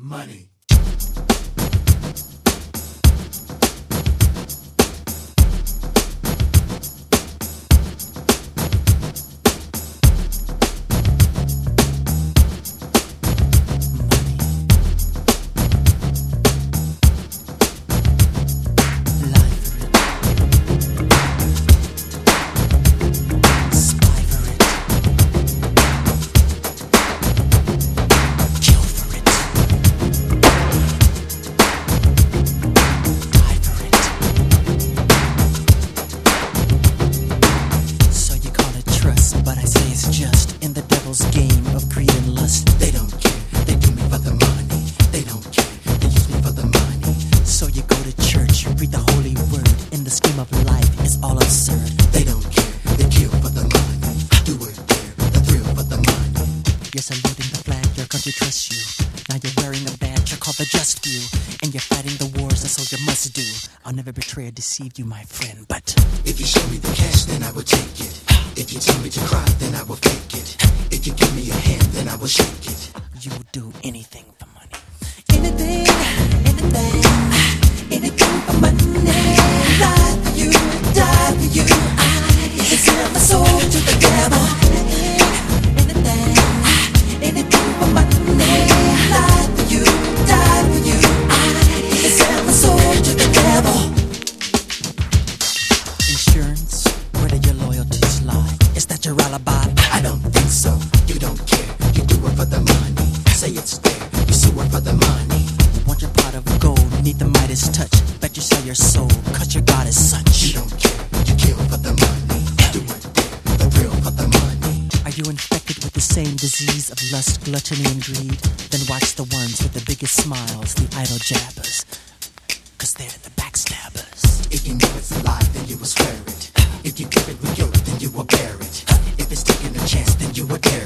money. Game of greed and lust. They don't care, they do me for the money. They don't care, they use me for the money. So you go to church, you read the holy word. In the scheme of life, it's all absurd. They don't care, they kill for the money. Do it there, the thrill for the money. You're saluting the flag, your country trusts you. Now you're wearing a badge, you're called the just few. And you're fighting the wars a soldier must do. I'll never betray or deceive you, my friend, but if you show me the cash, then I will take it. If you tell me to cry, then I will fake it. If you give me a hand, then I will shake it. You will do anything for money. Anything, anything for money. Lie for you, die for you. I sell my soul to the devil. Anything for money. Lie for you, die for you. I sell my soul to the devil. Insurance, where do your loyalties lie? Is that your alibi? I don't think so. You don't care. You do it for the money. Say it's there. You sue it for the money. Want your pot of gold, need the Midas touch. Bet you sell your soul, cause your God is such. You don't care. You kill for the money. Do it there. The thrill for the money. Are you infected with the same disease of lust, gluttony, and greed? Then watch the ones with the biggest smiles, the idle jabbers. Cause they're the backstabbers. If you know it's a lie, then you will swear it. If you give it with yoke, then you will bear it. If it's taking a chance, then you will dare